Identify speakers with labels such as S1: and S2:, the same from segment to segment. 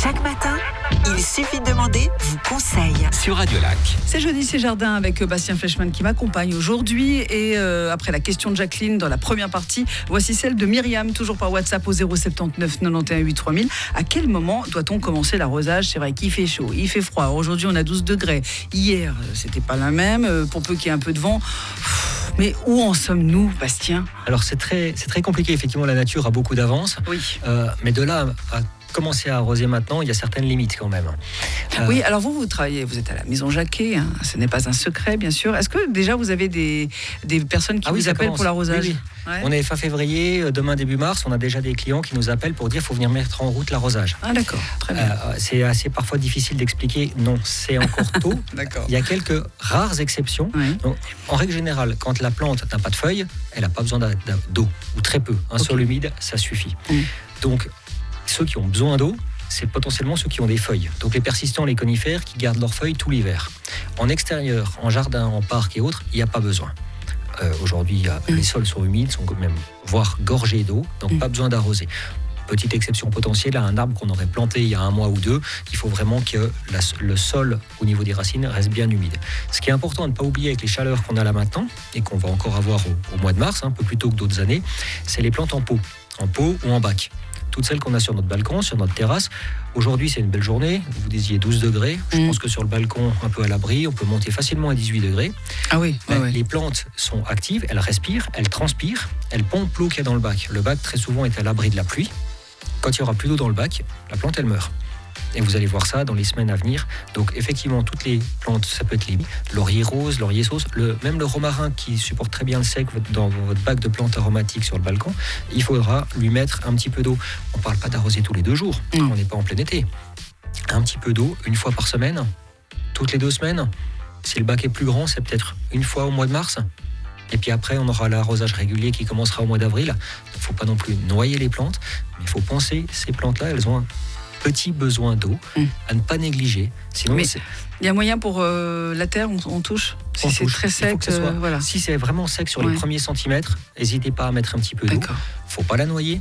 S1: Chaque matin, il suffit de demander, vous conseille.
S2: Sur Radio Lac.
S3: C'est jeudi, c'est jardin avec Bastien Fleischmann qui m'accompagne aujourd'hui. Et après la question de Jacqueline dans la première partie, voici celle de Myriam, toujours par WhatsApp au 079 91 8 3000. À quel moment doit-on commencer l'arrosage ? C'est vrai qu'il fait chaud, il fait froid. Aujourd'hui, on a 12 degrés. Hier, c'était pas la même. Pour peu qu'il y ait un peu de vent. Mais où en sommes-nous, Bastien ?
S4: Alors c'est très compliqué, effectivement la nature a beaucoup d'avance,
S3: Oui.
S4: Mais de là à commencer à arroser maintenant, il y a certaines limites quand même.
S3: Oui, alors vous travaillez, vous êtes à la Maison Jacquet, hein, ce n'est pas un secret bien sûr. Est-ce que déjà vous avez des personnes qui vous appellent pour l'arrosage ?
S4: Oui.
S3: Ouais.
S4: On est fin février, demain début mars, on a déjà des clients qui nous appellent pour dire qu'il faut venir mettre en route l'arrosage.
S3: Ah d'accord, très bien.
S4: C'est assez parfois difficile d'expliquer, non, c'est encore tôt.
S3: D'accord.
S4: Il y a quelques rares exceptions.
S3: Oui.
S4: Donc, en règle générale, quand la plante n'a pas de feuilles, elle n'a pas besoin d'eau, ou très peu. Un sol humide, ça suffit. Donc, ceux qui ont besoin d'eau, c'est potentiellement ceux qui ont des feuilles. Donc les persistants, les conifères, qui gardent leurs feuilles tout l'hiver. En extérieur, en jardin, en parc et autres, il n'y a pas besoin. Aujourd'hui, les sols sont humides, sont quand même, voire gorgés d'eau, donc pas besoin d'arroser. Petite exception potentielle à un arbre qu'on aurait planté il y a 1 mois ou 2, il faut vraiment que le sol au niveau des racines reste bien humide. Ce qui est important à ne pas oublier avec les chaleurs qu'on a là maintenant, et qu'on va encore avoir au mois de mars, un peu plus tôt que d'autres années, c'est les plantes en pot ou en bac. Toutes celles qu'on a sur notre balcon, sur notre terrasse. Aujourd'hui, c'est une belle journée. Vous disiez 12 degrés. Je pense que sur le balcon, un peu à l'abri, on peut monter facilement à 18 degrés.
S3: Ah oui, oui.
S4: Les plantes sont actives, elles respirent, elles transpirent, elles pompent l'eau qu'il y a dans le bac. Le bac, très souvent, est à l'abri de la pluie. Quand il n'y aura plus d'eau dans le bac, la plante, elle meurt. Et vous allez voir ça dans les semaines à venir. Donc effectivement, toutes les plantes, ça peut être les laurier rose, laurier sauce, même le romarin qui supporte très bien le sec dans votre bac de plantes aromatiques sur le balcon, il faudra lui mettre un petit peu d'eau. On ne parle pas d'arroser tous les 2 jours, on n'est pas en plein été. Un petit peu d'eau, 1 fois par semaine, toutes les 2 semaines. Si le bac est plus grand, c'est peut-être 1 fois au mois de mars. Et puis après, on aura l'arrosage régulier qui commencera au mois d'avril. Il ne faut pas non plus noyer les plantes, mais il faut penser, ces plantes-là, elles ont un petit besoin d'eau à ne pas négliger. Sinon,
S3: il y a moyen pour la terre, on touche. Si c'est très sec, voilà.
S4: Si c'est vraiment sec sur les premiers centimètres, n'hésitez pas à mettre un petit peu d'eau. Il ne faut pas la noyer.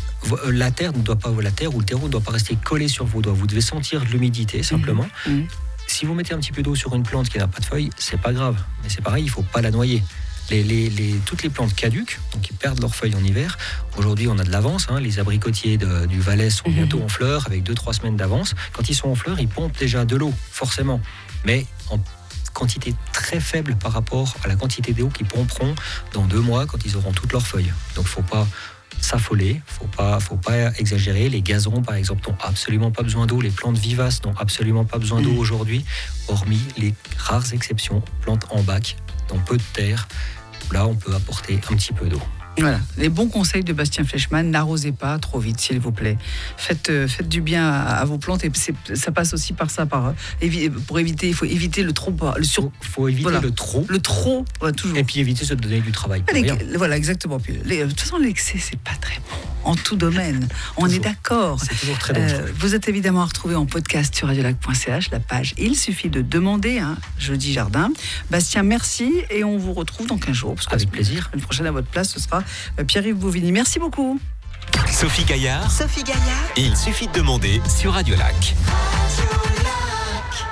S4: La terre ou le terreau ne doit pas rester collé sur vos doigts. Vous devez sentir de l'humidité simplement. Si vous mettez un petit peu d'eau sur une plante qui n'a pas de feuilles, c'est pas grave. Mais c'est pareil, il ne faut pas la noyer. Toutes les plantes caduques, donc qui perdent leurs feuilles en hiver. Aujourd'hui, on a de l'avance. Les abricotiers du Valais sont bientôt en fleurs, avec 2-3 semaines d'avance. Quand ils sont en fleurs, ils pompent déjà de l'eau, forcément. Mais en quantité très faible par rapport à la quantité d'eau qu'ils pomperont dans 2 mois quand ils auront toutes leurs feuilles. Donc, il ne faut pas s'affoler, faut pas exagérer. Les gazons, par exemple, n'ont absolument pas besoin d'eau. Les plantes vivaces n'ont absolument pas besoin d'eau aujourd'hui, hormis les rares exceptions, plantes en bac, dans peu de terre. Là, on peut apporter un petit peu d'eau.
S3: Voilà, les bons conseils de Bastien Fleischmann, n'arrosez pas trop vite, s'il vous plaît. Faites du bien à vos plantes, et ça passe aussi par ça, pour éviter, il faut éviter le trop.
S4: Faut éviter le trop.
S3: Le trop, toujours.
S4: Et puis éviter de se donner du travail.
S3: Voilà, exactement. Puis, de toute façon, l'excès, c'est pas très bon. En tout domaine, on est d'accord.
S4: C'est toujours très dangereux.
S3: Vous êtes évidemment à retrouver en podcast sur radiolac.ch, la page Il suffit de demander, jeudi jardin. Bastien, merci, et on vous retrouve dans 15 jours. Parce que
S4: avec plaisir.
S3: Une prochaine à votre place, ce sera Pierre-Yves Bouvigny. Merci beaucoup.
S2: Sophie Gaillard. Il suffit de demander sur Radio Lac.